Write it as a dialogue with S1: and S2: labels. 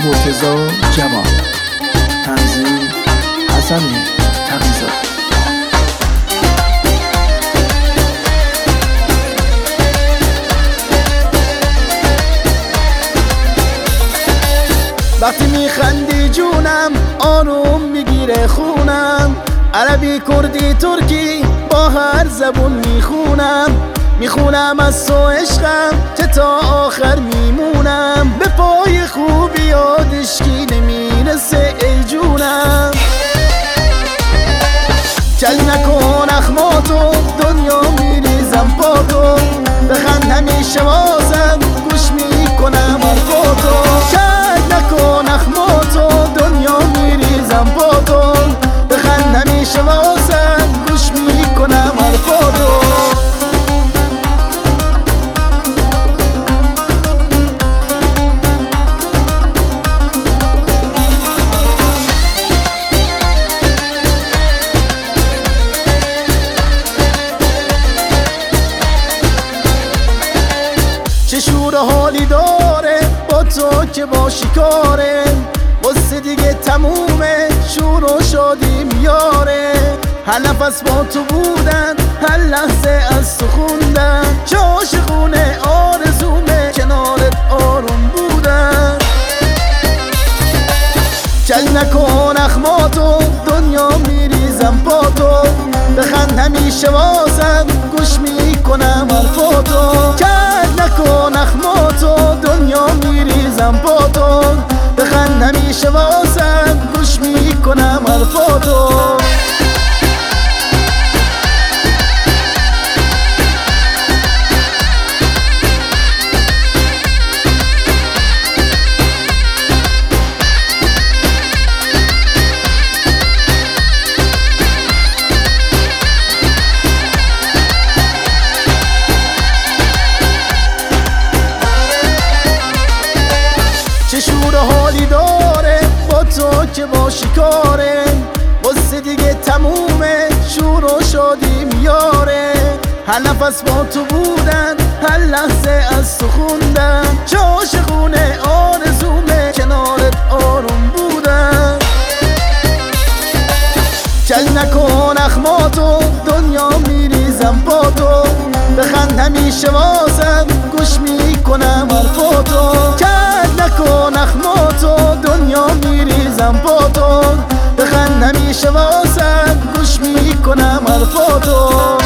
S1: مرتضی جوان، تنظیم حسن تقی‌زاده.
S2: وقتی میخندی جونم آروم میگیره خونم، عربی کردی ترکی با هر زبون میخونم از تو عشقم که تا آخر میمونم، به پای خوبی یادش کی نمیرسه ای جونم. کل نکن اخماتو دنیا میریزم پاتو، بخند همیشه واسم گوش میکنم حرفاتو. کل نکن اخماتو دنیا میریزم پاتو، بخند همیشه واسم گوش میکنم حرفاتو. چه شور حالی داره با تو که با شکاره، واسه دیگه تمومه شور و شادی میاره. هر نفس با تو بودن، هر لحظه از تو خوندن، چه عاشقونه آرزومه کنارت آروم بودن. کل نکن اخماتو دنیا میریزم پاتو، بخند همیشه واسم گوش میکنم حرفاتو. کل نکن اخماتو دنیا میریزم پاتو، بخند همیشه واسم گوش میکنم حرفاتو. چه شور حالی داره با تو که با شکاره، واسه دیگه تمومه شور و شادی میاره. هر نفس با تو بودن، هر لحظه از تو خوندن، چه عاشقونه آرزومه کنارت آروم بودن. کل نکن اخماتو دنیا میریزم پاتو، بخند همیشه واسم گوش میکنم حرفاتو. کل نکن اخماتو دنیا میریزم پاتو، بخند همیشه واسم گوش میکنم حرفاتو.